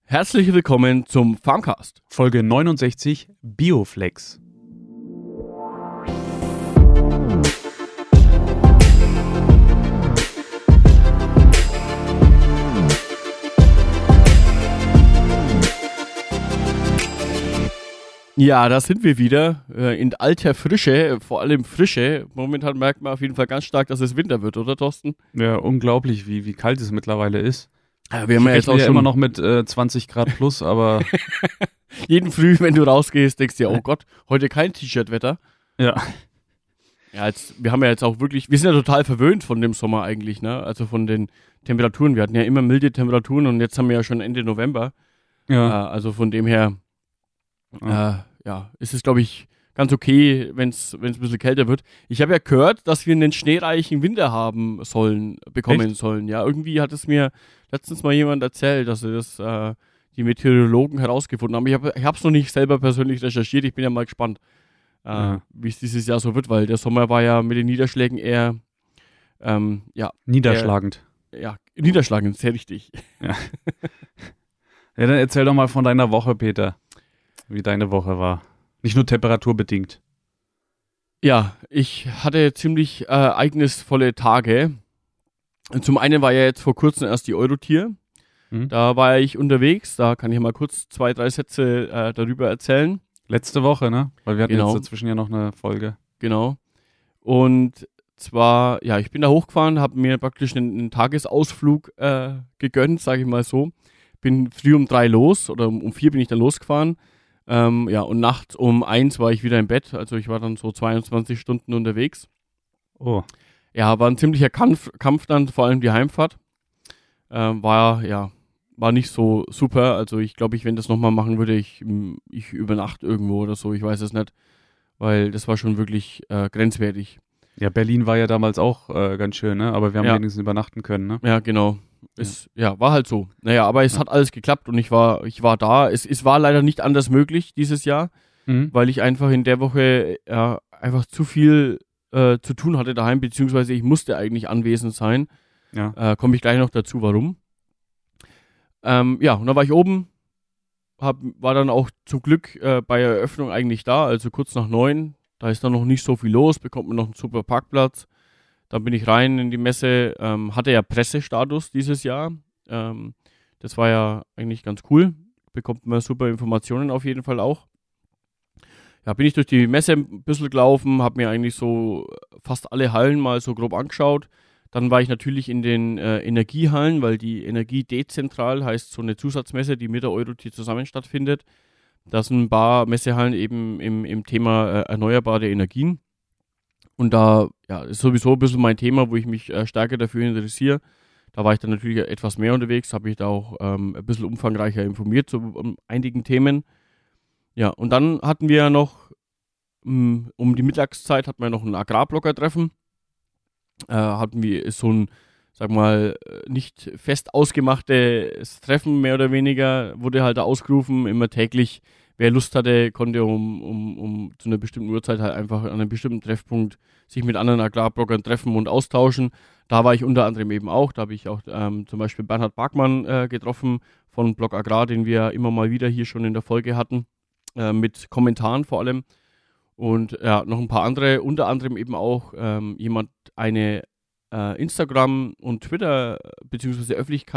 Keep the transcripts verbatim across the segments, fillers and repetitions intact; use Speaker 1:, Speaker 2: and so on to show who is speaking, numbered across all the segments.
Speaker 1: Herzlich willkommen zum Farmcast.
Speaker 2: Folge neunundsechzig Bioflex.
Speaker 1: Ja, da sind wir wieder äh, in alter Frische, vor allem Frische. Momentan merkt man auf jeden Fall ganz stark, dass es Winter wird, oder Thorsten?
Speaker 2: Ja, unglaublich, wie, wie kalt es mittlerweile ist.
Speaker 1: Ja, wir haben ja jetzt auch
Speaker 2: ja
Speaker 1: schon
Speaker 2: immer noch mit äh, zwanzig Grad plus, aber
Speaker 1: jeden Früh, wenn du rausgehst, denkst du dir, oh Gott, heute kein T-Shirt-Wetter.
Speaker 2: ja.
Speaker 1: Ja, jetzt, wir haben ja jetzt auch wirklich, wir sind ja total verwöhnt von dem Sommer eigentlich, ne? Also von den Temperaturen. Wir hatten ja immer milde Temperaturen und jetzt haben wir ja schon Ende November.
Speaker 2: Ja.
Speaker 1: Äh, also von dem her,
Speaker 2: Ja.
Speaker 1: äh, ja, ist es, glaube ich, ganz okay, wenn es ein bisschen kälter wird. Ich habe ja gehört, dass wir einen schneereichen Winter haben sollen, bekommen
Speaker 2: Echt?
Speaker 1: sollen. Ja, irgendwie hat es mir letztens mal jemand erzählt, dass sie das äh, die Meteorologen herausgefunden haben. Ich habe es noch nicht selber persönlich recherchiert. Ich bin ja mal gespannt, äh,
Speaker 2: Ja.
Speaker 1: wie es dieses Jahr so wird, weil der Sommer war ja mit den Niederschlägen eher, ähm, ja,
Speaker 2: Niederschlagend.
Speaker 1: ja, niederschlagend, sehr richtig.
Speaker 2: Ja. Ja, dann erzähl doch mal von deiner Woche, Peter. Wie deine Woche war. Nicht nur temperaturbedingt.
Speaker 1: Ja, ich hatte ziemlich äh, ereignisvolle Tage. Zum einen war ja jetzt vor kurzem erst die Eurotier.
Speaker 2: Mhm.
Speaker 1: Da war ich unterwegs. Da kann ich mal kurz zwei, drei Sätze äh, darüber erzählen.
Speaker 2: Letzte Woche, ne? Weil wir hatten
Speaker 1: Genau.
Speaker 2: jetzt dazwischen ja noch eine Folge.
Speaker 1: Genau. Und zwar, ja, ich bin da hochgefahren, habe mir praktisch einen, einen Tagesausflug äh, gegönnt, sage ich mal so. Bin früh um drei los oder um, um vier bin ich dann losgefahren. Ähm, ja, und nachts um eins war ich wieder im Bett. Also ich war dann so zweiundzwanzig Stunden unterwegs.
Speaker 2: Oh.
Speaker 1: Ja, war ein ziemlicher Kampf, Kampf dann, vor allem die Heimfahrt. Ähm, war, ja, war nicht so super. Also ich glaube, ich, wenn das nochmal machen würde, ich, ich übernachte irgendwo oder so, ich weiß es nicht. Weil das war schon wirklich äh, grenzwertig.
Speaker 2: Ja, Berlin war ja damals auch äh, ganz schön, ne? Aber wir haben
Speaker 1: Ja.
Speaker 2: wenigstens übernachten können, ne?
Speaker 1: Ja, genau. Es, ja, war halt so. Naja, aber es
Speaker 2: Ja.
Speaker 1: hat alles geklappt und ich war, ich war da. Es, es war leider nicht anders möglich dieses Jahr,
Speaker 2: Mhm.
Speaker 1: weil ich einfach in der Woche ja, einfach zu viel äh, zu tun hatte daheim, beziehungsweise ich musste eigentlich anwesend sein.
Speaker 2: Ja.
Speaker 1: Äh, Komme ich gleich noch dazu, warum. Ähm, ja, und dann war ich oben, hab, war dann auch zum Glück äh, bei Eröffnung eigentlich da, also kurz nach neun. Da ist dann noch nicht so viel los, bekommt man noch einen super Parkplatz. Dann bin ich rein in die Messe, ähm, hatte ja Pressestatus dieses Jahr. Ähm, das war ja eigentlich ganz cool. Bekommt man super Informationen auf jeden Fall auch. Ja, bin ich durch die Messe ein bisschen gelaufen, habe mir eigentlich so fast alle Hallen mal so grob angeschaut. Dann war ich natürlich in den äh, Energiehallen, weil die Energie dezentral heißt so eine Zusatzmesse, die mit der Eurotier zusammen stattfindet. Da sind ein paar Messehallen eben im, im Thema äh, erneuerbare Energien. Und da ja, ist sowieso ein bisschen mein Thema, wo ich mich äh, stärker dafür interessiere. Da war ich dann natürlich etwas mehr unterwegs, habe mich da auch ähm, ein bisschen umfangreicher informiert zu um einigen Themen. Ja, und dann hatten wir ja noch, mh, um die Mittagszeit hatten wir noch ein Agrarblocker-Treffen. Äh, hatten wir so ein, sag mal, nicht fest ausgemachtes Treffen, mehr oder weniger, wurde halt da ausgerufen, immer täglich. Wer Lust hatte, konnte um, um, um zu einer bestimmten Uhrzeit halt einfach an einem bestimmten Treffpunkt sich mit anderen Agrarbloggern treffen und austauschen. Da war ich unter anderem eben auch. Da habe ich auch ähm, zum Beispiel Bernhard Barkmann äh, getroffen von Blog Agrar, den wir immer mal wieder hier schon in der Folge hatten, äh, mit Kommentaren vor allem. Und ja, noch ein paar andere, unter anderem eben auch ähm, jemand, eine äh, Instagram- und Twitter- bzw.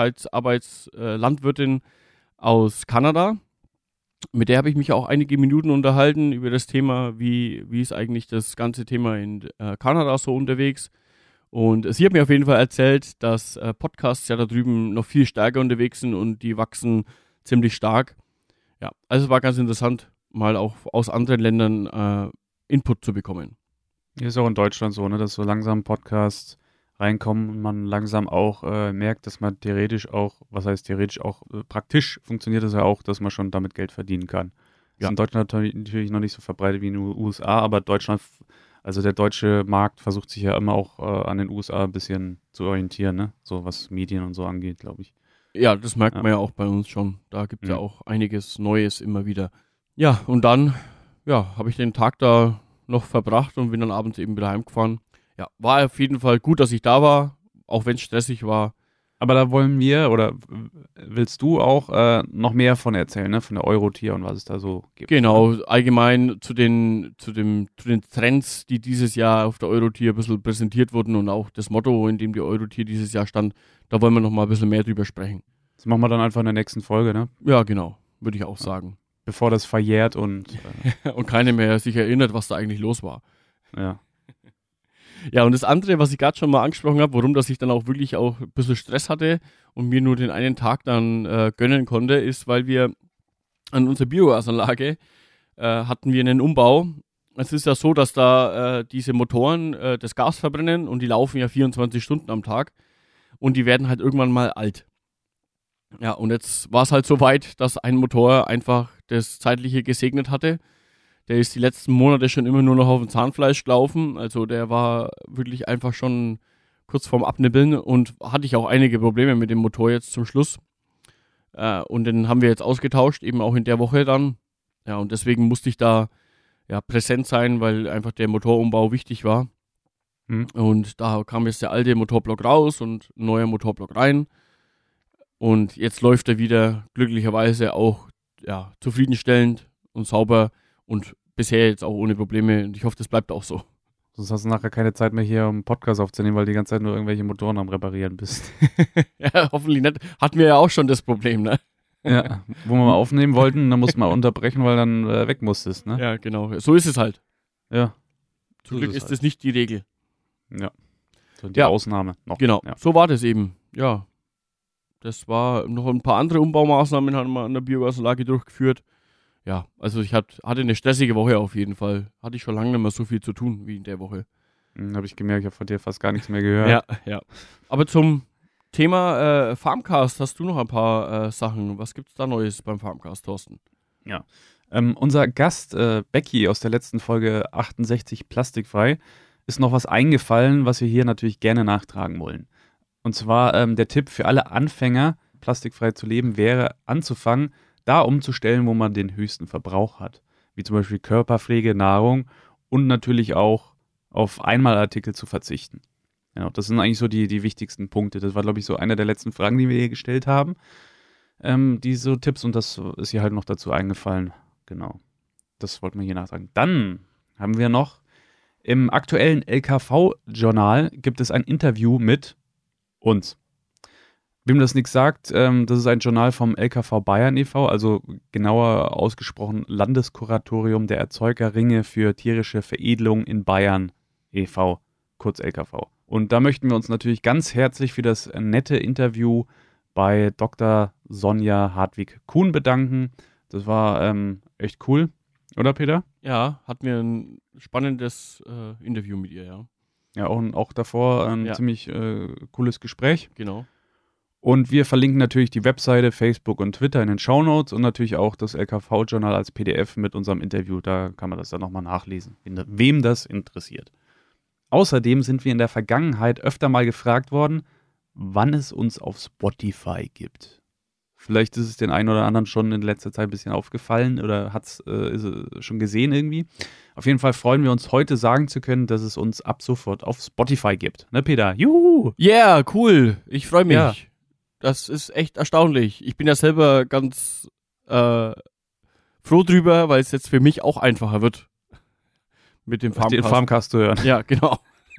Speaker 1: Öffentlichkeitsarbeitslandwirtin äh, aus Kanada. Mit der habe ich mich auch einige Minuten unterhalten über das Thema, wie, wie ist eigentlich das ganze Thema in äh, Kanada so unterwegs. Und sie hat mir auf jeden Fall erzählt, dass äh, Podcasts ja da drüben noch viel stärker unterwegs sind und die wachsen ziemlich stark. Ja, also es war ganz interessant, mal auch aus anderen Ländern äh, Input zu bekommen.
Speaker 2: Hier ist auch in Deutschland so, ne, dass so langsam Podcasts reinkommen und man langsam auch äh, merkt, dass man theoretisch auch, was heißt theoretisch auch, äh, praktisch funktioniert es ja auch, dass man schon damit Geld verdienen kann. Das
Speaker 1: Ja.
Speaker 2: ist in Deutschland natürlich noch nicht so verbreitet wie in den U S A, aber Deutschland, also der deutsche Markt versucht sich ja immer auch äh, an den U S A ein bisschen zu orientieren, ne, so was Medien und so angeht, glaube ich.
Speaker 1: Ja, das merkt
Speaker 2: Ja.
Speaker 1: man ja auch bei uns schon. Da gibt es ja
Speaker 2: Mhm.
Speaker 1: auch einiges Neues immer wieder. Ja, und dann ja, habe ich den Tag da noch verbracht und bin dann abends eben wieder heimgefahren. Ja, war auf jeden Fall gut, dass ich da war, auch wenn es stressig war.
Speaker 2: Aber da wollen wir, oder willst du auch äh, noch mehr von erzählen, ne? Von der Eurotier und was es da so gibt.
Speaker 1: Genau, allgemein zu den, zu dem, zu den Trends, die dieses Jahr auf der Eurotier ein bisschen präsentiert wurden und auch das Motto, in dem die Eurotier dieses Jahr stand, da wollen wir noch mal ein bisschen mehr drüber sprechen.
Speaker 2: Das machen wir dann einfach in der nächsten Folge, ne?
Speaker 1: Ja, genau, würde ich auch sagen.
Speaker 2: Bevor das verjährt und...
Speaker 1: Äh und keiner mehr sich erinnert, was da eigentlich los war.
Speaker 2: Ja.
Speaker 1: Ja, und das andere, was ich gerade schon mal angesprochen habe, warum dass ich dann auch wirklich auch ein bisschen Stress hatte und mir nur den einen Tag dann äh, gönnen konnte, ist, weil wir an unserer Biogasanlage äh, hatten wir einen Umbau. Es ist ja so, dass da äh, diese Motoren äh, das Gas verbrennen und die laufen ja vierundzwanzig Stunden am Tag und die werden halt irgendwann mal alt. Ja, und jetzt war es halt so weit, dass ein Motor einfach das Zeitliche gesegnet hatte. Der ist die letzten Monate schon immer nur noch auf dem Zahnfleisch gelaufen. Also der war wirklich einfach schon kurz vorm Abnibbeln und hatte ich auch einige Probleme mit dem Motor jetzt zum Schluss. Äh, und den haben wir jetzt ausgetauscht, eben auch in der Woche dann. Ja, und deswegen musste ich da ja präsent sein, weil einfach der Motorumbau wichtig war.
Speaker 2: Hm.
Speaker 1: Und da kam jetzt der alte Motorblock raus und ein neuer Motorblock rein. Und jetzt läuft er wieder glücklicherweise auch ja, zufriedenstellend und sauber und bisher jetzt auch ohne Probleme. Und ich hoffe, das bleibt auch so.
Speaker 2: Sonst hast du nachher keine Zeit mehr hier, um einen Podcast aufzunehmen, weil du die ganze Zeit nur irgendwelche Motoren am Reparieren bist.
Speaker 1: Ja, hoffentlich nicht. Hatten wir ja auch schon das Problem, ne?
Speaker 2: Ja, wo wir mal aufnehmen wollten, dann mussten wir unterbrechen, weil dann äh, weg musstest, ne?
Speaker 1: Ja, genau. So ist es halt.
Speaker 2: Ja.
Speaker 1: Zum
Speaker 2: So
Speaker 1: Glück
Speaker 2: ist
Speaker 1: ist
Speaker 2: es
Speaker 1: das
Speaker 2: halt.
Speaker 1: nicht die Regel.
Speaker 2: Ja. So die
Speaker 1: Ja.
Speaker 2: Ausnahme noch.
Speaker 1: Genau,
Speaker 2: Ja.
Speaker 1: so war das eben. Ja, das war noch ein paar andere Umbaumaßnahmen haben wir an der Biogasanlage durchgeführt. Ja, also ich hat, hatte eine stressige Woche auf jeden Fall. Hatte ich schon lange nicht mehr so viel zu tun wie in der Woche.
Speaker 2: Hm, habe ich gemerkt, ich habe von dir fast gar nichts mehr gehört.
Speaker 1: Ja, ja. Aber zum Thema äh, Farmcast hast du noch ein paar äh, Sachen. Was gibt's da Neues beim Farmcast, Thorsten?
Speaker 2: Ähm, unser Gast äh, Becky aus der letzten Folge achtundsechzig Plastikfrei ist noch was eingefallen, was wir hier natürlich gerne nachtragen wollen. Und zwar ähm, der Tipp für alle Anfänger, plastikfrei zu leben, wäre anzufangen, da umzustellen, wo man den höchsten Verbrauch hat. Wie zum Beispiel Körperpflege, Nahrung und natürlich auch auf Einmalartikel zu verzichten. Genau, das sind eigentlich so die, die wichtigsten Punkte. Das war, glaube ich, so eine der letzten Fragen, die wir hier gestellt haben. Ähm, diese Tipps und das ist hier halt noch dazu eingefallen. Genau, das wollten wir hier nachtragen. Dann haben wir noch im aktuellen L K V-Journal gibt es ein Interview mit uns. Wem das nichts sagt, ähm, das ist ein Journal vom L K V Bayern e V, also genauer ausgesprochen Landeskuratorium der Erzeugerringe für tierische Veredelung in Bayern e V, kurz L K V. Und da möchten wir uns natürlich ganz herzlich für das nette Interview bei Doktor Sonja Hartwig-Kuhn bedanken. Das war ähm, echt cool, oder Peter?
Speaker 1: Ja, hatten wir ein spannendes äh, Interview mit ihr, ja.
Speaker 2: Ja, auch, auch davor ein
Speaker 1: Ja.
Speaker 2: ziemlich äh, cooles Gespräch.
Speaker 1: Genau.
Speaker 2: Und wir verlinken natürlich die Webseite, Facebook und Twitter in den Shownotes und natürlich auch das L K V-Journal als P D F mit unserem Interview. Da kann man das dann nochmal nachlesen, wem das interessiert. Außerdem sind wir in der Vergangenheit öfter mal gefragt worden, wann es uns auf Spotify gibt. Vielleicht ist es den einen oder anderen schon in letzter Zeit ein bisschen aufgefallen oder hat es äh, schon gesehen irgendwie. Auf jeden Fall freuen wir uns heute sagen zu können, dass es uns ab sofort auf Spotify gibt. Ne, Peter? Juhu!
Speaker 1: Yeah, cool. Ich freue mich.
Speaker 2: Ja.
Speaker 1: Das ist echt erstaunlich. Ich bin ja selber ganz äh, froh drüber, weil es jetzt für mich auch einfacher wird. Mit dem
Speaker 2: Den
Speaker 1: Farmcast.
Speaker 2: Farmcast zu hören.
Speaker 1: Ja, genau.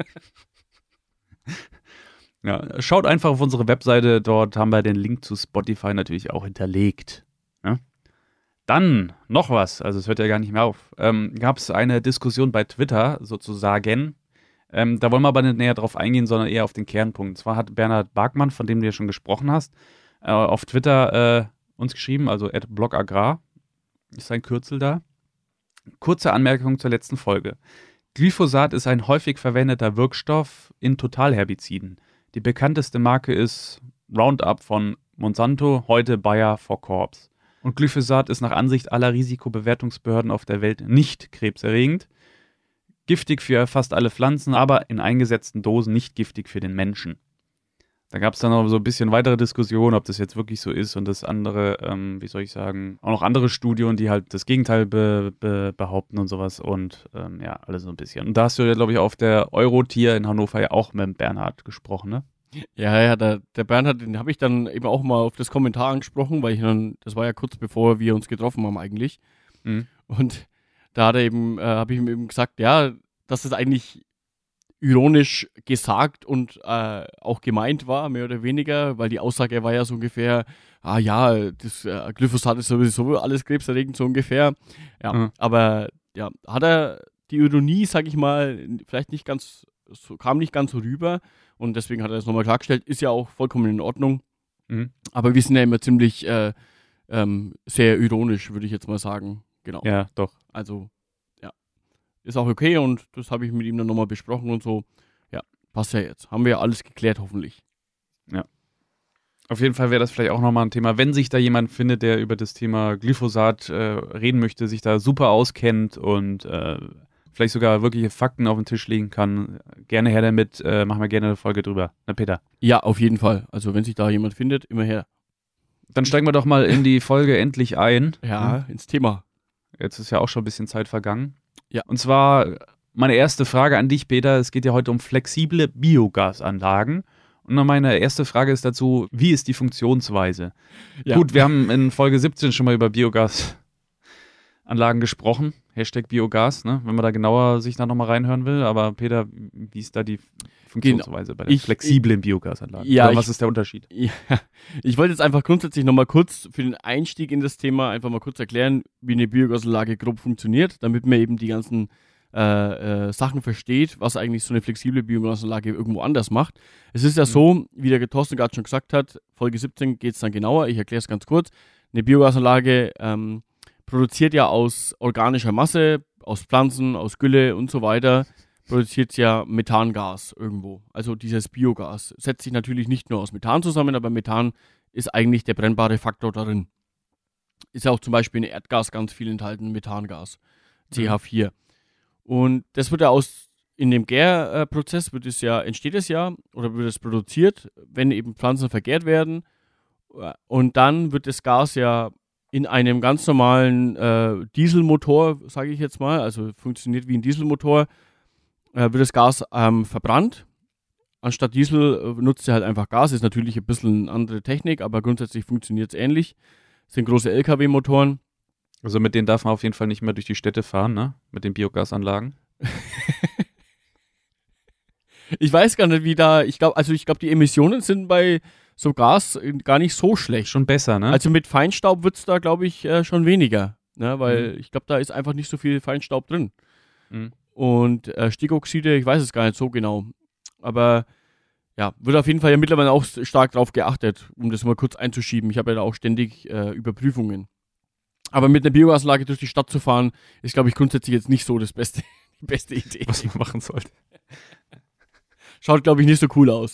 Speaker 2: Ja, schaut einfach auf unsere Webseite, dort haben wir den Link zu Spotify natürlich auch hinterlegt. Ja? Dann noch was, also es hört ja gar nicht mehr auf. Ähm, gab es eine Diskussion bei Twitter sozusagen. Ähm, da wollen wir aber nicht näher drauf eingehen, sondern eher auf den Kernpunkt. Und zwar hat Bernhard Barkmann, von dem du ja schon gesprochen hast, äh, auf Twitter äh, uns geschrieben, also at blogagrar, ist sein Kürzel da. Kurze Anmerkung zur letzten Folge. Glyphosat ist ein häufig verwendeter Wirkstoff in Totalherbiziden. Die bekannteste Marke ist Roundup von Monsanto, heute Bayer for Corps. Und Glyphosat ist nach Ansicht aller Risikobewertungsbehörden auf der Welt nicht krebserregend. Giftig für fast alle Pflanzen, aber in eingesetzten Dosen nicht giftig für den Menschen. Da gab es dann noch so ein bisschen weitere Diskussionen, ob das jetzt wirklich so ist und das andere, ähm, wie soll ich sagen, auch noch andere Studien, die halt das Gegenteil be- be- behaupten und sowas und ähm, ja, alles so ein bisschen. Und da hast du ja, glaube ich, auf der Eurotier in Hannover ja auch mit dem Bernhard gesprochen, ne?
Speaker 1: Ja, ja, der, der Bernhard, den habe ich dann eben auch mal auf das Kommentar angesprochen, weil ich dann, das war ja kurz bevor wir uns getroffen haben eigentlich.
Speaker 2: Mhm.
Speaker 1: Und da hat er eben, äh, habe ich ihm eben gesagt, ja, dass es eigentlich ironisch gesagt und äh, auch gemeint war, mehr oder weniger, weil die Aussage war ja so ungefähr, ah ja, das äh, Glyphosat ist sowieso alles krebserregend, so ungefähr. Ja,
Speaker 2: Mhm.
Speaker 1: aber ja, hat er die Ironie, sag ich mal, vielleicht nicht ganz, so, kam nicht ganz so rüber und deswegen hat er das nochmal klargestellt, ist ja auch vollkommen in Ordnung,
Speaker 2: Mhm.
Speaker 1: aber wir sind ja immer ziemlich äh, ähm, sehr ironisch, würde ich jetzt mal sagen, genau.
Speaker 2: Ja, doch.
Speaker 1: Also, ja, ist auch okay und das habe ich mit ihm dann nochmal besprochen und so. Ja, passt ja jetzt. Haben wir ja alles geklärt, hoffentlich.
Speaker 2: Auf jeden Fall wäre das vielleicht auch nochmal ein Thema, wenn sich da jemand findet, der über das Thema Glyphosat äh, reden möchte, sich da super auskennt und äh, vielleicht sogar wirkliche Fakten auf den Tisch legen kann. Gerne her damit, äh, machen wir gerne eine Folge drüber. Na, Peter.
Speaker 1: Ja, auf jeden Fall. Also, wenn sich da jemand findet, immer her.
Speaker 2: Dann steigen wir doch mal in die Folge endlich ein.
Speaker 1: Ja, ins Thema.
Speaker 2: Jetzt ist ja auch schon ein bisschen Zeit vergangen.
Speaker 1: Ja.
Speaker 2: Und zwar meine erste Frage an dich, Peter. Es geht ja heute um flexible Biogasanlagen. Und dann meine erste Frage ist dazu, wie ist die Funktionsweise?
Speaker 1: Ja.
Speaker 2: Gut, wir haben in Folge siebzehn schon mal über Biogasanlagen gesprochen. Hashtag Biogas, ne? Wenn man da genauer sich da nochmal reinhören will. Aber Peter, wie ist da die Funktionsweise bei den
Speaker 1: Ich-
Speaker 2: flexiblen Biogasanlagen?
Speaker 1: Ja,
Speaker 2: Oder
Speaker 1: ich-
Speaker 2: was ist der Unterschied?
Speaker 1: Ja, ich wollte jetzt einfach grundsätzlich nochmal kurz für den Einstieg in das Thema einfach mal kurz erklären, wie eine Biogasanlage grob funktioniert, damit man eben die ganzen äh, äh, Sachen versteht, was eigentlich so eine flexible Biogasanlage irgendwo anders macht. Es ist ja
Speaker 2: Mhm.
Speaker 1: so, wie der Thorsten gerade schon gesagt hat, Folge siebzehn geht es dann genauer, ich erkläre es ganz kurz. Eine Biogasanlage ähm, produziert ja aus organischer Masse, aus Pflanzen, aus Gülle und so weiter, produziert ja Methangas irgendwo. Also dieses Biogas setzt sich natürlich nicht nur aus Methan zusammen, aber Methan ist eigentlich der brennbare Faktor darin. Ist ja auch zum Beispiel in Erdgas ganz viel enthalten, Methangas, C H vier. Und das wird ja aus, in dem Gärprozess wird es ja, entsteht es ja, oder wird es produziert, wenn eben Pflanzen vergärt werden. Und dann wird das Gas ja in einem ganz normalen äh, Dieselmotor, sage ich jetzt mal, also funktioniert wie ein Dieselmotor, äh, wird das Gas ähm, verbrannt. Anstatt Diesel äh, nutzt er halt einfach Gas, ist natürlich ein bisschen eine andere Technik, aber grundsätzlich funktioniert es ähnlich. Das sind große L K W-Motoren.
Speaker 2: Also mit denen darf man auf jeden Fall nicht mehr durch die Städte fahren, ne? Mit den Biogasanlagen.
Speaker 1: Ich weiß gar nicht, wie da, ich glaube, also ich glaube, die Emissionen sind bei so Gas äh, gar nicht so schlecht.
Speaker 2: Schon besser, ne?
Speaker 1: Also mit Feinstaub wird es da, glaube ich, äh, schon weniger. Ne? Weil
Speaker 2: Mhm.
Speaker 1: ich glaube, da ist einfach nicht so viel Feinstaub drin.
Speaker 2: Mhm.
Speaker 1: Und äh, Stickoxide, ich weiß es gar nicht so genau. Aber ja, wird auf jeden Fall ja mittlerweile auch stark drauf geachtet, um das mal kurz einzuschieben. Ich habe ja da auch ständig äh, Überprüfungen. Aber mit einer Biogasanlage durch die Stadt zu fahren, ist, glaube ich, grundsätzlich jetzt nicht so das beste, die beste Idee.
Speaker 2: Was man machen sollte.
Speaker 1: Schaut, glaube ich, nicht so cool aus.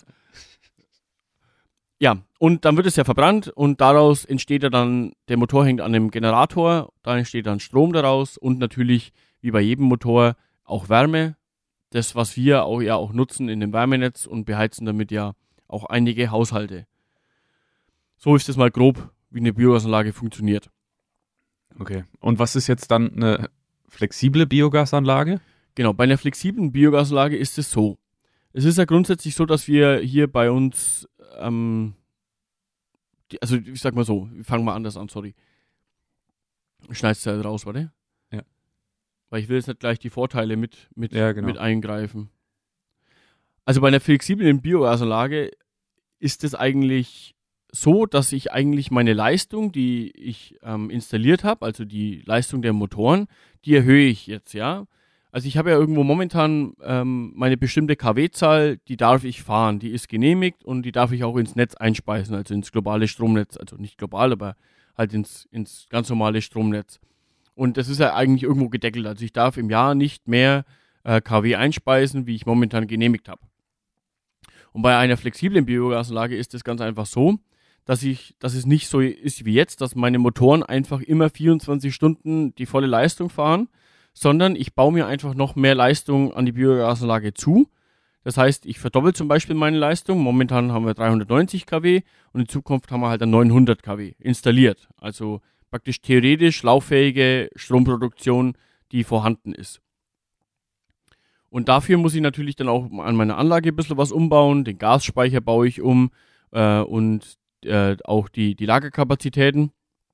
Speaker 1: Ja, und dann wird es ja verbrannt und daraus entsteht ja dann, der Motor hängt an dem Generator, da entsteht dann Strom daraus und natürlich, wie bei jedem Motor, auch Wärme. Das, was wir auch, ja auch nutzen in dem Wärmenetz und beheizen damit ja auch einige Haushalte. So ist es mal grob, wie eine Biogasanlage funktioniert.
Speaker 2: Okay. Und was ist jetzt dann eine flexible Biogasanlage?
Speaker 1: Genau, bei einer flexiblen Biogasanlage ist es so. Es ist ja grundsätzlich so, dass wir hier bei uns, ähm, die, also ich sag mal so, wir fangen mal anders an, sorry. Schneidest du halt raus, warte?
Speaker 2: Ja.
Speaker 1: Weil ich will jetzt nicht gleich die Vorteile mit, mit,
Speaker 2: Ja, genau.
Speaker 1: mit eingreifen. Also bei einer flexiblen Biogasanlage ist es eigentlich so, dass ich eigentlich meine Leistung, die ich ähm, installiert habe, also die Leistung der Motoren, die erhöhe ich jetzt, ja. Also ich habe ja irgendwo momentan ähm, meine bestimmte K W-Zahl, die darf ich fahren, die ist genehmigt und die darf ich auch ins Netz einspeisen, also ins globale Stromnetz, also nicht global, aber halt ins, ins ganz normale Stromnetz. Und das ist ja eigentlich irgendwo gedeckelt, also ich darf im Jahr nicht mehr äh, K W einspeisen, wie ich momentan genehmigt habe. Und bei einer flexiblen Biogasanlage ist das ganz einfach so, dass ich, dass es nicht so ist wie jetzt, dass meine Motoren einfach immer vierundzwanzig Stunden die volle Leistung fahren, sondern ich baue mir einfach noch mehr Leistung an die Biogasanlage zu. Das heißt, ich verdoppel zum Beispiel meine Leistung. Momentan haben wir dreihundertneunzig Kilowatt und in Zukunft haben wir halt dann neunhundert Kilowatt installiert. Also praktisch theoretisch lauffähige Stromproduktion, die vorhanden ist. Und dafür muss ich natürlich dann auch an meiner Anlage ein bisschen was umbauen. Den Gasspeicher baue ich um äh, und äh, auch die, die Lagerkapazitäten.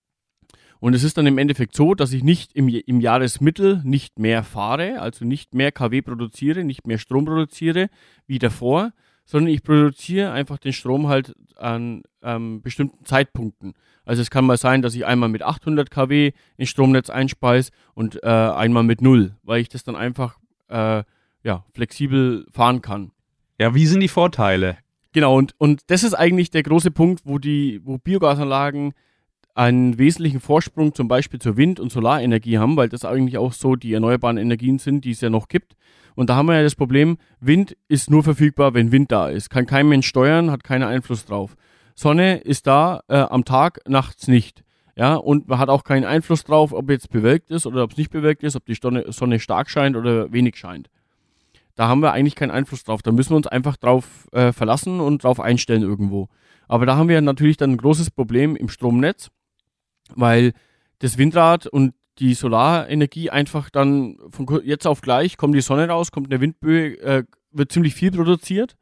Speaker 1: Und es ist dann im Endeffekt so, dass ich nicht im, im Jahresmittel nicht mehr fahre, also nicht mehr K W produziere, nicht mehr Strom produziere wie davor, sondern ich produziere einfach den Strom halt an ähm, bestimmten Zeitpunkten. Also es kann mal sein, dass ich einmal mit achthundert Kilowatt ins Stromnetz einspeise und äh, einmal mit null, weil ich das dann einfach äh, ja, flexibel fahren kann.
Speaker 2: Ja, wie sind die Vorteile?
Speaker 1: Genau, und, und das ist eigentlich der große Punkt, wo die, wo Biogasanlagen einen wesentlichen Vorsprung zum Beispiel zur Wind- und Solarenergie haben, weil das eigentlich auch so die erneuerbaren Energien sind, die es ja noch gibt. Und da haben wir ja das Problem, Wind ist nur verfügbar, wenn Wind da ist. Kann kein Mensch steuern, hat keinen Einfluss drauf. Sonne ist da äh, am Tag, nachts nicht. Ja, und man hat auch keinen Einfluss drauf, ob jetzt bewölkt ist oder ob es nicht bewölkt ist, ob die Sonne, Sonne stark scheint oder wenig scheint. Da haben wir eigentlich keinen Einfluss drauf. Da müssen wir uns einfach drauf äh, verlassen und drauf einstellen irgendwo. Aber da haben wir natürlich dann ein großes Problem im Stromnetz, weil das Windrad und die Solarenergie einfach dann von jetzt auf gleich, kommt die Sonne raus, kommt eine Windböe, äh, wird ziemlich viel produziert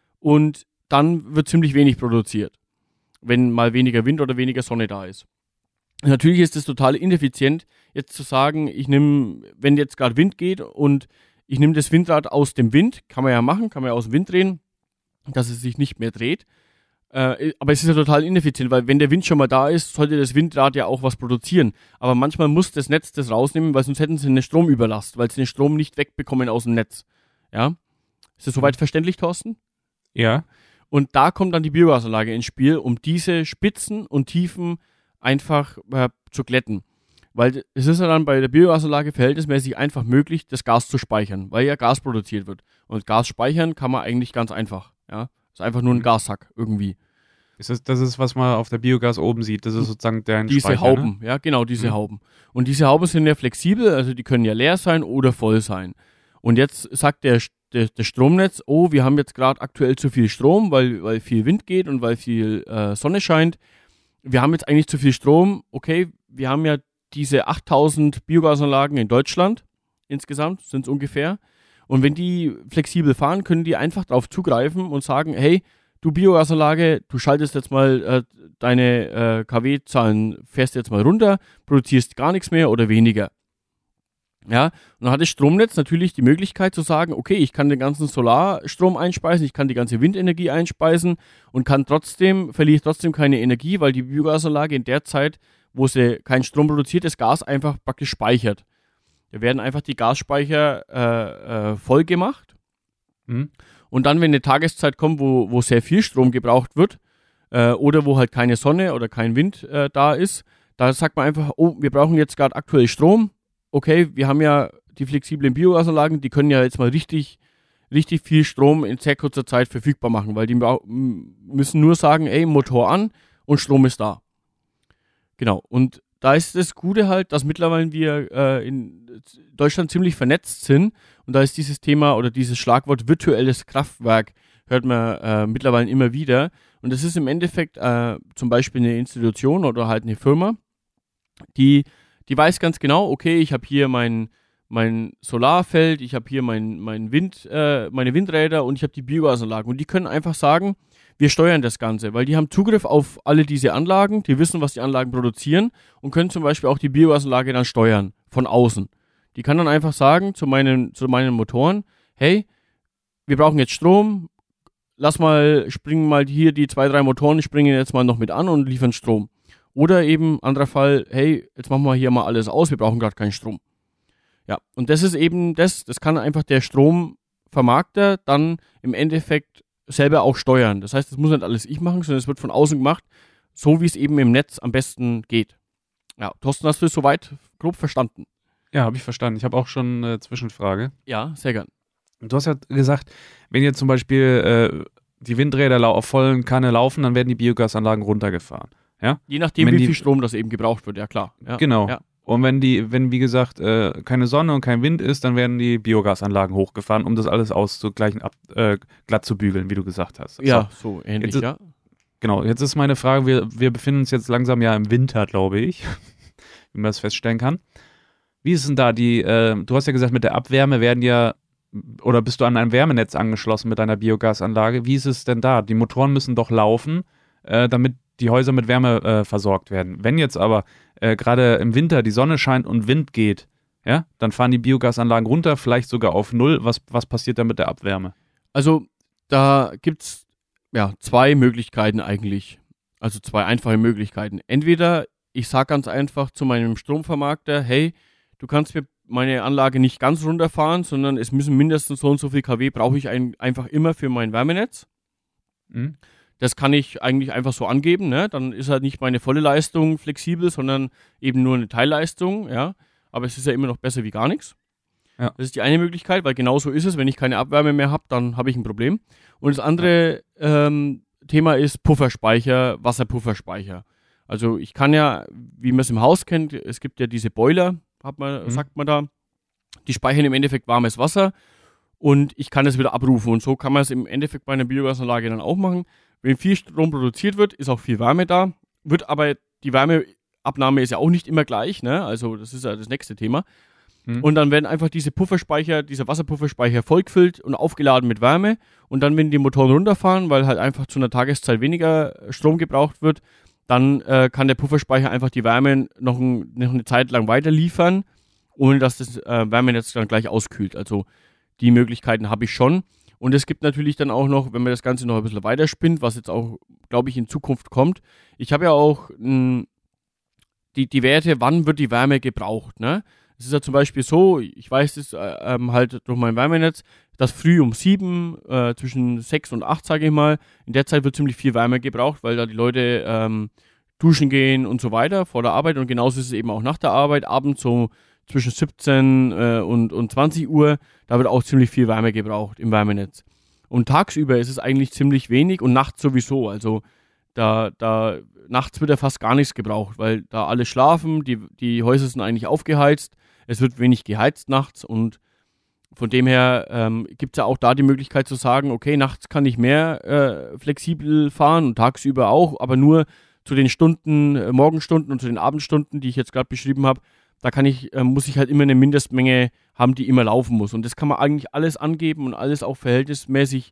Speaker 1: und dann wird ziemlich wenig produziert, wenn mal weniger Wind oder weniger Sonne da ist. Natürlich ist es total ineffizient, jetzt zu sagen, ich nehme, wenn jetzt gerade Wind geht und ich nehme das Windrad aus dem Wind, kann man ja machen, kann man ja aus dem Wind drehen, dass es sich nicht mehr dreht. Äh, aber es ist ja total ineffizient, weil wenn der Wind schon mal da ist, sollte das Windrad ja auch was produzieren. Aber manchmal muss das Netz das rausnehmen, weil sonst hätten sie eine Stromüberlast, weil sie den Strom nicht wegbekommen aus dem Netz. Ja? Ist das soweit verständlich, Thorsten?
Speaker 2: Ja.
Speaker 1: Und da kommt dann die Biogasanlage ins Spiel, um diese Spitzen und Tiefen einfach äh, zu glätten. Weil es ist ja dann bei der Biogasanlage verhältnismäßig einfach möglich, das Gas zu speichern, weil ja Gas produziert wird. Und Gas speichern kann man eigentlich ganz einfach. Ja? Ist einfach nur ein Gassack irgendwie.
Speaker 2: Ist das, das ist, was man auf der Biogas oben sieht. Das ist sozusagen der
Speaker 1: Diese
Speaker 2: Speicher,
Speaker 1: Hauben,
Speaker 2: ne?
Speaker 1: ja genau, diese
Speaker 2: Mhm.
Speaker 1: Hauben. Und diese Hauben sind ja flexibel, also die können ja leer sein oder voll sein. Und jetzt sagt der, der, der Stromnetz, oh, wir haben jetzt gerade aktuell zu viel Strom, weil, weil viel Wind geht und weil viel äh, Sonne scheint. Wir haben jetzt eigentlich zu viel Strom. Okay, wir haben ja diese achttausend Biogasanlagen in Deutschland insgesamt, sind es ungefähr. Und wenn die flexibel fahren, können die einfach darauf zugreifen und sagen, hey, du Biogasanlage, du schaltest jetzt mal äh, deine äh, K W-Zahlen, fährst jetzt mal runter, produzierst gar nichts mehr oder weniger. Ja, und dann hat das Stromnetz natürlich die Möglichkeit zu sagen, okay, ich kann den ganzen Solarstrom einspeisen, ich kann die ganze Windenergie einspeisen und kann trotzdem, verliere ich trotzdem keine Energie, weil die Biogasanlage in der Zeit, wo sie keinen Strom produziert, das Gas einfach praktisch speichert. Da werden einfach die Gasspeicher äh, äh, voll gemacht.
Speaker 2: Mhm.
Speaker 1: Und dann, wenn eine Tageszeit kommt, wo, wo sehr viel Strom gebraucht wird äh, oder wo halt keine Sonne oder kein Wind äh, da ist, da sagt man einfach, oh, wir brauchen jetzt gerade aktuell Strom. Okay, wir haben ja die flexiblen Biogasanlagen, die können ja jetzt mal richtig, richtig viel Strom in sehr kurzer Zeit verfügbar machen, weil die müssen nur sagen, ey, Motor an und Strom ist da. Genau, und da ist das Gute halt, dass mittlerweile wir äh, in Deutschland ziemlich vernetzt sind und da ist dieses Thema oder dieses Schlagwort virtuelles Kraftwerk, hört man äh, mittlerweile immer wieder. Und das ist im Endeffekt äh, zum Beispiel eine Institution oder halt eine Firma, die, die weiß ganz genau, okay, ich habe hier mein, mein Solarfeld, ich habe hier mein, mein Wind, äh, meine Windräder und ich habe die Biogasanlagen. Und die können einfach sagen, wir steuern das Ganze, weil die haben Zugriff auf alle diese Anlagen, die wissen, was die Anlagen produzieren und können zum Beispiel auch die Biogasanlage dann steuern, von außen. Die kann dann einfach sagen zu meinen, zu meinen Motoren, hey, wir brauchen jetzt Strom, lass mal, springen mal hier die zwei, drei Motoren, springen jetzt mal noch mit an und liefern Strom. Oder eben, anderer Fall, hey, jetzt machen wir hier mal alles aus, wir brauchen gerade keinen Strom. Ja, und das ist eben das, das kann einfach der Stromvermarkter dann im Endeffekt selber auch steuern. Das heißt, das muss nicht alles ich machen, sondern es wird von außen gemacht, so wie es eben im Netz am besten geht. Ja, Thorsten, hast du es soweit grob verstanden?
Speaker 2: Ja, habe ich verstanden. Ich habe auch schon eine Zwischenfrage.
Speaker 1: Ja, sehr gern.
Speaker 2: Du hast ja gesagt, wenn jetzt zum Beispiel äh, die Windräder lau- auf vollen Kanne laufen, dann werden die Biogasanlagen runtergefahren. Ja?
Speaker 1: Je nachdem,
Speaker 2: Wenn
Speaker 1: wie
Speaker 2: die-
Speaker 1: viel Strom das eben gebraucht wird, ja klar. Ja,
Speaker 2: Genau.
Speaker 1: Ja.
Speaker 2: Und wenn die, wenn wie gesagt äh, keine Sonne und kein Wind ist, dann werden die Biogasanlagen hochgefahren, um das alles auszugleichen, ab, äh, glatt zu bügeln, wie du gesagt hast.
Speaker 1: Ja, so, so ähnlich,
Speaker 2: Jetzt-
Speaker 1: ja.
Speaker 2: Genau, jetzt ist meine Frage, wir, wir befinden uns jetzt langsam ja im Winter, glaube ich, wie man das feststellen kann. Wie ist denn da die, äh, du hast ja gesagt, mit der Abwärme werden ja oder bist du an ein Wärmenetz angeschlossen mit deiner Biogasanlage? Wie ist es denn da? Die Motoren müssen doch laufen, äh, damit die Häuser mit Wärme äh, versorgt werden. Wenn jetzt aber äh, gerade im Winter die Sonne scheint und Wind geht, ja, dann fahren die Biogasanlagen runter, vielleicht sogar auf Null. Was, was passiert dann mit der Abwärme?
Speaker 1: Also da gibt es ja, zwei Möglichkeiten eigentlich. Also zwei einfache Möglichkeiten. Entweder ich sage ganz einfach zu meinem Stromvermarkter, hey, du kannst mir meine Anlage nicht ganz runterfahren, sondern es müssen mindestens so und so viel kW brauche ich ein, einfach immer für mein Wärmenetz.
Speaker 2: Mhm.
Speaker 1: Das kann ich eigentlich einfach so angeben, ne? Dann ist halt nicht meine volle Leistung flexibel, sondern eben nur eine Teilleistung, ja. Aber es ist ja immer noch besser wie gar nichts.
Speaker 2: Ja.
Speaker 1: Das ist die eine Möglichkeit, weil genau so ist es. Wenn ich keine Abwärme mehr habe, dann habe ich ein Problem. Und das andere ähm, Thema ist Pufferspeicher, Wasserpufferspeicher. Also ich kann ja, wie man es im Haus kennt, es gibt ja diese Boiler, hat man,
Speaker 2: Mhm.
Speaker 1: sagt man da, die speichern im Endeffekt warmes Wasser und ich kann es wieder abrufen. Und so kann man es im Endeffekt bei einer Biogasanlage dann auch machen. Wenn viel Strom produziert wird, ist auch viel Wärme da, wird aber die Wärmeabnahme ist ja auch nicht immer gleich, ne? Also das ist ja das nächste Thema.
Speaker 2: Mhm.
Speaker 1: Und dann werden einfach diese Pufferspeicher, dieser Wasserpufferspeicher vollgefüllt und aufgeladen mit Wärme. Und dann, wenn die Motoren runterfahren, weil halt einfach zu einer Tageszeit weniger Strom gebraucht wird, dann äh, kann der Pufferspeicher einfach die Wärme noch, ein, noch eine Zeit lang weiter liefern, ohne dass das äh, Wärmenetz dann gleich auskühlt. Also die Möglichkeiten habe ich schon. Und es gibt natürlich dann auch noch, wenn man das Ganze noch ein bisschen weiterspinnt, was jetzt auch, glaube ich, in Zukunft kommt. Ich habe ja auch mh, die, die Werte, wann wird die Wärme gebraucht, ne? Es ist ja zum Beispiel so, ich weiß es äh, ähm, halt durch mein Wärmenetz, dass früh um sieben, äh, zwischen sechs und acht, sage ich mal, in der Zeit wird ziemlich viel Wärme gebraucht, weil da die Leute ähm, duschen gehen und so weiter vor der Arbeit und genauso ist es eben auch nach der Arbeit, abends so zwischen siebzehn äh, und, und zwanzig Uhr, da wird auch ziemlich viel Wärme gebraucht im Wärmenetz. Und tagsüber ist es eigentlich ziemlich wenig und nachts sowieso, also da, da nachts wird ja fast gar nichts gebraucht, weil da alle schlafen, die, die Häuser sind eigentlich aufgeheizt, es wird wenig geheizt nachts und von dem her ähm, gibt es ja auch da die Möglichkeit zu sagen, okay, nachts kann ich mehr äh, flexibel fahren und tagsüber auch, aber nur zu den Stunden, äh, Morgenstunden und zu den Abendstunden, die ich jetzt gerade beschrieben habe, da kann ich, äh, muss ich halt immer eine Mindestmenge haben, die immer laufen muss. Und das kann man eigentlich alles angeben und alles auch verhältnismäßig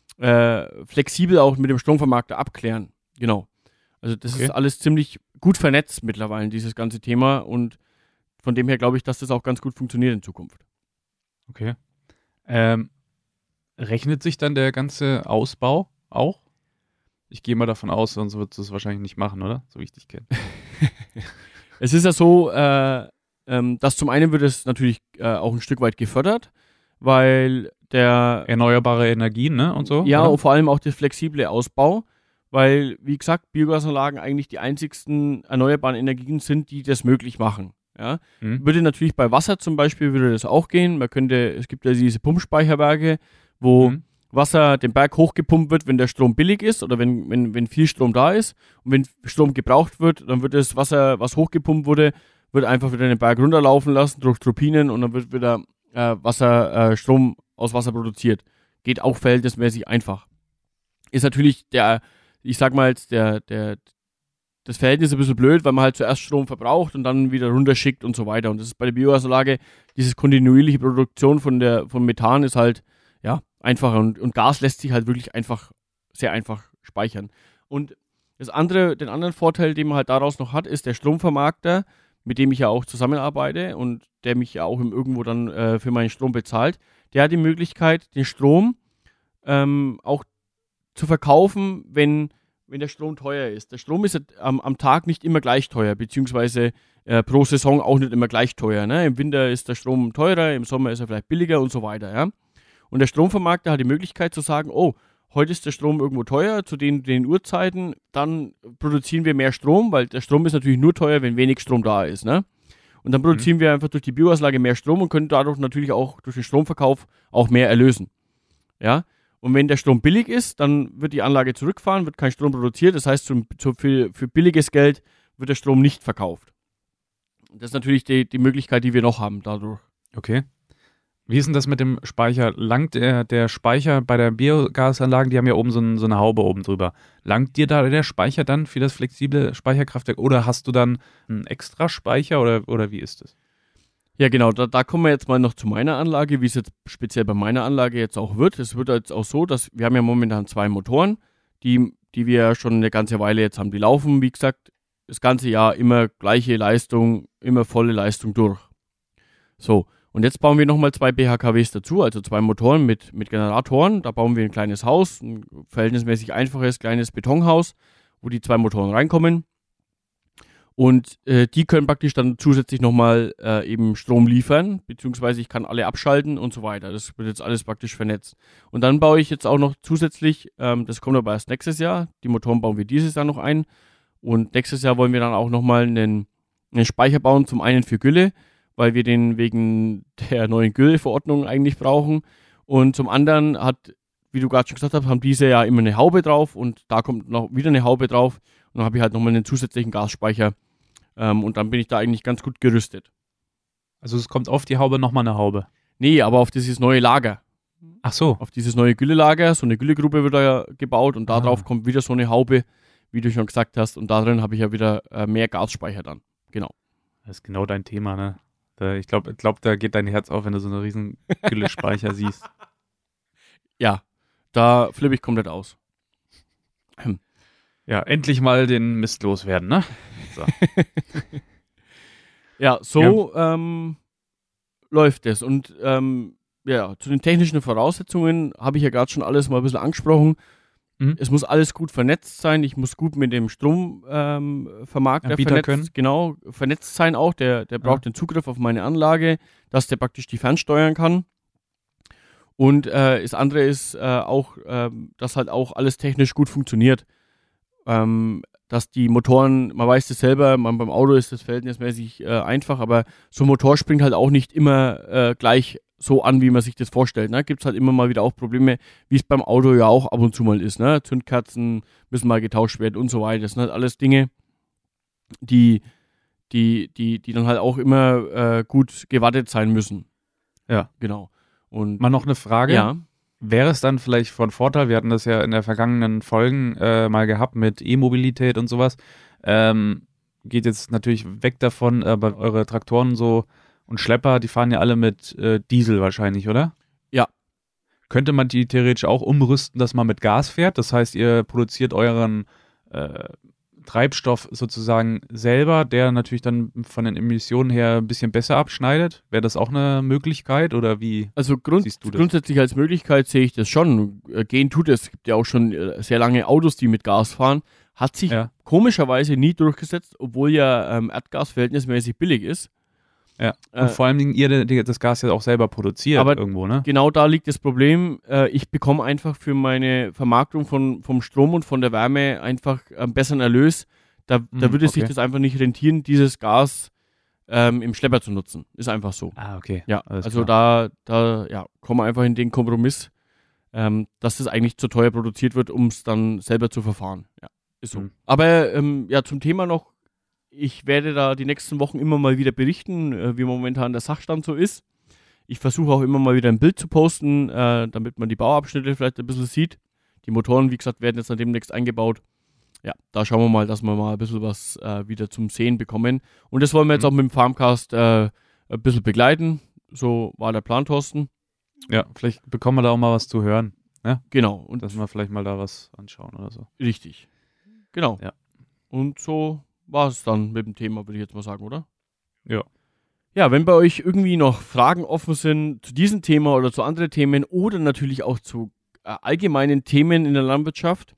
Speaker 1: äh, flexibel auch mit dem Stromvermarkter abklären. Genau. Also das
Speaker 2: Okay.
Speaker 1: ist alles ziemlich gut vernetzt mittlerweile, dieses ganze Thema und von dem her glaube ich, dass das auch ganz gut funktioniert in Zukunft.
Speaker 2: Okay. Ähm, rechnet sich dann der ganze Ausbau auch? Ich gehe mal davon aus, sonst würdest du es wahrscheinlich nicht machen, oder? So wie ich dich kenne.
Speaker 1: Es ist ja so, äh, ähm, dass zum einen wird es natürlich äh, auch ein Stück weit gefördert, weil der
Speaker 2: Erneuerbare Energien, ne? Und so?
Speaker 1: ja
Speaker 2: oder?
Speaker 1: und vor allem auch der flexible Ausbau, weil wie gesagt Biogasanlagen eigentlich die einzigsten erneuerbaren Energien sind, die das möglich machen. Ja,
Speaker 2: Mhm.
Speaker 1: würde natürlich bei Wasser zum Beispiel würde das auch gehen. Man könnte, es gibt ja diese Pumpspeicherwerke, wo
Speaker 2: Mhm.
Speaker 1: Wasser den Berg hochgepumpt wird, wenn der Strom billig ist oder wenn, wenn, wenn viel Strom da ist. Und wenn Strom gebraucht wird, dann wird das Wasser, was hochgepumpt wurde, wird einfach wieder den Berg runterlaufen lassen durch Turbinen und dann wird wieder äh, Wasser, äh, Strom aus Wasser produziert. Geht auch verhältnismäßig einfach. Ist natürlich der, ich sag mal jetzt, der, der, das Verhältnis ist ein bisschen blöd, weil man halt zuerst Strom verbraucht und dann wieder runterschickt und so weiter. Und das ist bei der Biogasanlage, diese kontinuierliche Produktion von der, von Methan ist halt, ja, einfacher und, und Gas lässt sich halt wirklich einfach, sehr einfach speichern. Und das andere, den anderen Vorteil, den man halt daraus noch hat, ist der Stromvermarkter, mit dem ich ja auch zusammenarbeite und der mich ja auch im irgendwo dann äh, für meinen Strom bezahlt. Der hat die Möglichkeit, den Strom ähm, auch zu verkaufen, wenn wenn der Strom teuer ist. Der Strom ist am, am Tag nicht immer gleich teuer, beziehungsweise äh, pro Saison auch nicht immer gleich teuer. Ne? Im Winter ist der Strom teurer, im Sommer ist er vielleicht billiger und so weiter. Ja? Und der Stromvermarkter hat die Möglichkeit zu sagen, oh, heute ist der Strom irgendwo teuer, zu den, den Uhrzeiten, dann produzieren wir mehr Strom, weil der Strom ist natürlich nur teuer, wenn wenig Strom da ist. Ne? Und dann produzieren mhm. wir einfach durch die Biogasanlage mehr Strom und können dadurch natürlich auch durch den Stromverkauf auch mehr erlösen. Ja? Und wenn der Strom billig ist, dann wird die Anlage zurückfahren, wird kein Strom produziert. Das heißt, zum, zu, für, für billiges Geld wird der Strom nicht verkauft. Das ist natürlich die, die Möglichkeit, die wir noch haben dadurch.
Speaker 2: Okay. Wie ist denn das mit dem Speicher? Langt der, der Speicher bei der Biogasanlagen, die haben ja oben so, ein, so eine Haube oben drüber. Langt dir da der Speicher dann für das flexible Speicherkraftwerk oder hast du dann einen extra Speicher oder, oder wie ist das?
Speaker 1: Ja, genau, da, da kommen wir jetzt mal noch zu meiner Anlage, wie es jetzt speziell bei meiner Anlage jetzt auch wird. Es wird jetzt auch so, dass wir haben ja momentan zwei Motoren, die, die wir schon eine ganze Weile jetzt haben. Die laufen, wie gesagt, das ganze Jahr immer gleiche Leistung, immer volle Leistung durch. So, und jetzt bauen wir nochmal zwei B H K Ws dazu, also zwei Motoren mit, mit Generatoren. Da bauen wir ein kleines Haus, ein verhältnismäßig einfaches kleines Betonhaus, wo die zwei Motoren reinkommen. Und äh, die können praktisch dann zusätzlich nochmal äh, eben Strom liefern, beziehungsweise ich kann alle abschalten und so weiter. Das wird jetzt alles praktisch vernetzt. Und dann baue ich jetzt auch noch zusätzlich, ähm, das kommt aber erst nächstes Jahr, die Motoren bauen wir dieses Jahr noch ein. Und nächstes Jahr wollen wir dann auch nochmal einen, einen Speicher bauen, zum einen für Gülle, weil wir den wegen der neuen Gülleverordnung eigentlich brauchen. Und zum anderen hat, wie du gerade schon gesagt hast, haben diese ja immer eine Haube drauf und da kommt noch wieder eine Haube drauf. Und dann habe ich halt nochmal einen zusätzlichen Gasspeicher. Ähm, und dann bin ich da eigentlich ganz gut gerüstet.
Speaker 2: Also es kommt auf die Haube nochmal eine Haube?
Speaker 1: Nee, aber auf dieses neue Lager.
Speaker 2: Ach so.
Speaker 1: Auf dieses neue Güllelager, so eine Güllegrube wird da ja gebaut und da
Speaker 2: Ah.
Speaker 1: drauf kommt wieder so eine Haube, wie du schon gesagt hast. Und da drin habe ich ja wieder äh, mehr Gasspeicher dann. Genau.
Speaker 2: Das ist genau dein Thema, ne? Da, ich glaube, glaub, da geht dein Herz auf, wenn du so einen riesen Güllespeicher siehst.
Speaker 1: Ja, da flippe ich komplett aus. Hm.
Speaker 2: Ja, endlich mal den Mist loswerden, ne? So.
Speaker 1: Ja, so Ähm, läuft es. Und ähm, ja, zu den technischen Voraussetzungen habe ich ja gerade schon alles mal ein bisschen angesprochen.
Speaker 2: Mhm.
Speaker 1: Es muss alles gut vernetzt sein. Ich muss gut mit dem Stromvermarkter
Speaker 2: Anbieter
Speaker 1: vernetzt,
Speaker 2: können.
Speaker 1: genau, vernetzt sein auch. Der, der braucht
Speaker 2: Ja.
Speaker 1: den Zugriff auf meine Anlage, dass der praktisch die fernsteuern kann. Und äh, das andere ist äh, auch, äh, dass halt auch alles technisch gut funktioniert. Ähm, dass die Motoren, man weiß das selber, man, beim Auto ist das verhältnismäßig äh, einfach, aber so ein Motor springt halt auch nicht immer äh, gleich so an, wie man sich das vorstellt. Ne? Gibt es halt immer mal wieder auch Probleme, wie es beim Auto ja auch ab und zu mal ist. Ne? Zündkerzen müssen mal getauscht werden und so weiter. Das sind halt alles Dinge, die, die, die, die dann halt auch immer äh, gut gewartet sein müssen.
Speaker 2: Ja.
Speaker 1: Genau. Und
Speaker 2: Mal noch eine Frage.
Speaker 1: ja,
Speaker 2: Wäre es dann vielleicht von Vorteil, wir hatten das ja in der vergangenen Folgen äh, mal gehabt mit E-Mobilität und sowas, ähm, geht jetzt natürlich weg davon, aber eure Traktoren so und Schlepper, die fahren ja alle mit äh, Diesel wahrscheinlich, oder?
Speaker 1: Ja.
Speaker 2: Könnte man die theoretisch auch umrüsten, dass man mit Gas fährt? Das heißt, ihr produziert euren äh, Treibstoff sozusagen selber, der natürlich dann von den Emissionen her ein bisschen besser abschneidet. Wäre das auch eine Möglichkeit oder wie?
Speaker 1: Also grund
Speaker 2: Siehst du das?
Speaker 1: grundsätzlich als Möglichkeit sehe ich das schon. Äh, Gehen tut es. Es gibt ja auch schon äh, sehr lange Autos, die mit Gas fahren. Hat sich
Speaker 2: Ja.
Speaker 1: komischerweise nie durchgesetzt, obwohl ja ähm, Erdgas verhältnismäßig billig ist.
Speaker 2: Ja.
Speaker 1: Äh,
Speaker 2: Und vor allem ihr die- das Gas ja auch selber produziert
Speaker 1: aber
Speaker 2: irgendwo, ne?
Speaker 1: Genau da liegt das Problem. Äh, ich bekomme einfach für meine Vermarktung von, vom Strom und von der Wärme einfach einen besseren Erlös. Da, da
Speaker 2: Hm,
Speaker 1: würde sich
Speaker 2: okay.
Speaker 1: das einfach nicht rentieren, dieses Gas ähm, im Schlepper zu nutzen. Ist einfach so.
Speaker 2: Ah, okay.
Speaker 1: Ja,
Speaker 2: Alles
Speaker 1: also
Speaker 2: klar.
Speaker 1: da, da ja, kommen wir einfach in den Kompromiss, ähm, dass das eigentlich zu teuer produziert wird, um es dann selber zu verfahren. Ja, ist so.
Speaker 2: Mhm.
Speaker 1: Aber ähm, ja, zum Thema noch, ich werde da die nächsten Wochen immer mal wieder berichten, äh, wie momentan der Sachstand so ist. Ich versuche auch immer mal wieder ein Bild zu posten, äh, damit man die Bauabschnitte vielleicht ein bisschen sieht. Die Motoren, wie gesagt, werden jetzt dann demnächst eingebaut. Ja, da schauen wir mal, dass wir mal ein bisschen was äh, wieder zum Sehen bekommen. Und das wollen wir jetzt
Speaker 2: Mhm.
Speaker 1: auch mit dem Farmcast äh, ein bisschen begleiten. So war der Plan, Thorsten.
Speaker 2: Ja, vielleicht bekommen wir da auch mal was zu hören,
Speaker 1: Genau, und
Speaker 2: dass wir vielleicht mal da was anschauen oder so.
Speaker 1: richtig. Genau.
Speaker 2: Ja.
Speaker 1: Und so war es dann mit dem Thema, würde ich jetzt mal sagen, oder?
Speaker 2: Ja.
Speaker 1: Ja, wenn bei euch irgendwie noch Fragen offen sind zu diesem Thema oder zu anderen Themen oder natürlich auch zu äh, allgemeinen Themen in der Landwirtschaft,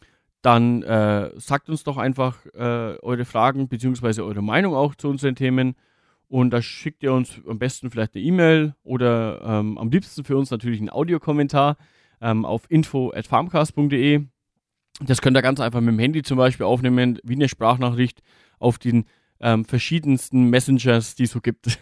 Speaker 1: dann äh, sagt uns doch einfach äh, eure Fragen bzw. eure Meinung auch zu unseren Themen. Und da schickt ihr uns am besten vielleicht eine E-Mail oder ähm, am liebsten für uns natürlich einen Audiokommentar ähm, auf info at farmcast punkt de. Das könnt ihr ganz einfach mit dem Handy zum Beispiel aufnehmen, wie eine Sprachnachricht auf den ähm, verschiedensten Messengers, die es so gibt.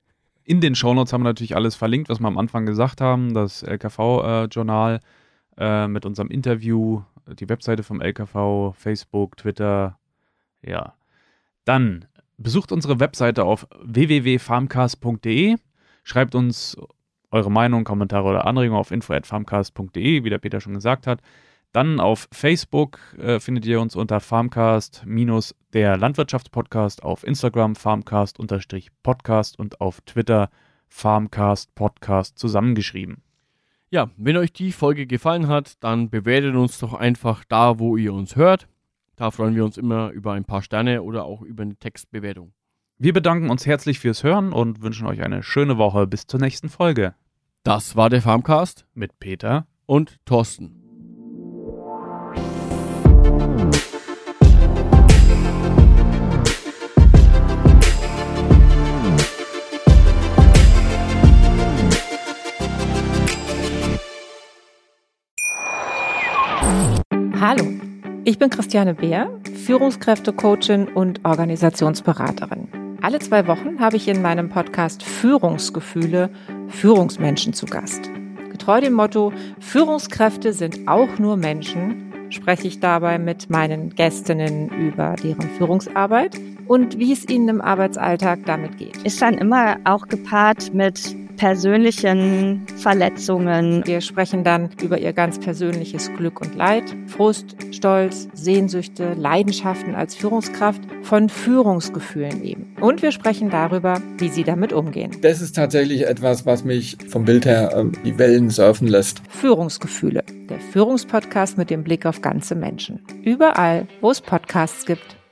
Speaker 2: In den Shownotes haben wir natürlich alles verlinkt, was wir am Anfang gesagt haben. Das L K V-Journal äh, mit unserem Interview, die Webseite vom L K V, Facebook, Twitter. Ja. Dann besucht unsere Webseite auf w w w punkt farmcast punkt de. Schreibt uns eure Meinung, Kommentare oder Anregungen auf info at farmcast punkt de, wie der Peter schon gesagt hat. Dann auf Facebook äh, findet ihr uns unter Farmcast minus der Landwirtschaftspodcast, auf Instagram Farmcast-Podcast und auf Twitter Farmcast Podcast zusammengeschrieben.
Speaker 1: Ja, wenn euch die Folge gefallen hat, dann bewertet uns doch einfach da, wo ihr uns hört. Da freuen wir uns immer über ein paar Sterne oder auch über eine Textbewertung.
Speaker 2: Wir bedanken uns herzlich fürs Hören und wünschen euch eine schöne Woche. Bis zur nächsten Folge.
Speaker 1: Das war der Farmcast
Speaker 2: Mit Peter
Speaker 1: und Thorsten.
Speaker 3: Hallo, ich bin Christiane Beer, Führungskräftecoachin und Organisationsberaterin. Alle zwei Wochen habe ich in meinem Podcast Führungsgefühle Führungsmenschen zu Gast. Getreu dem Motto, Führungskräfte sind auch nur Menschen, spreche ich dabei mit meinen Gästinnen über deren Führungsarbeit und wie es ihnen im Arbeitsalltag damit geht.
Speaker 4: Ist dann immer auch gepaart mit persönlichen Verletzungen.
Speaker 3: Wir sprechen dann über ihr ganz persönliches Glück und Leid, Frust, Stolz, Sehnsüchte, Leidenschaften als Führungskraft, von Führungsgefühlen eben. Und wir sprechen darüber, wie sie damit umgehen.
Speaker 5: Das ist tatsächlich etwas, was mich vom Bild her äh, die Wellen surfen lässt.
Speaker 3: Führungsgefühle, der Führungspodcast mit dem Blick auf ganze Menschen. Überall, wo es Podcasts gibt.